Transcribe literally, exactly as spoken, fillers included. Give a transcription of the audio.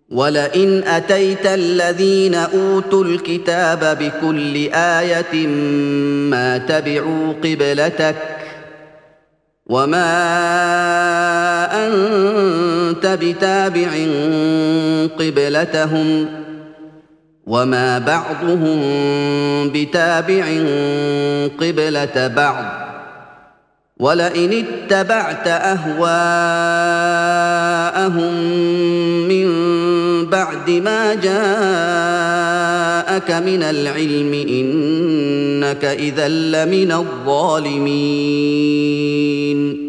ولئن أتيت الذين أوتوا الكتاب بكل آية ما تبعوا قبلتك وما أنت بتابع قبلتهم وما بعضهم بتابع قبلة بعض ولئن اتبعت أهواءهم من بعد ما جاءك من العلم إنك إذا لمن الظالمين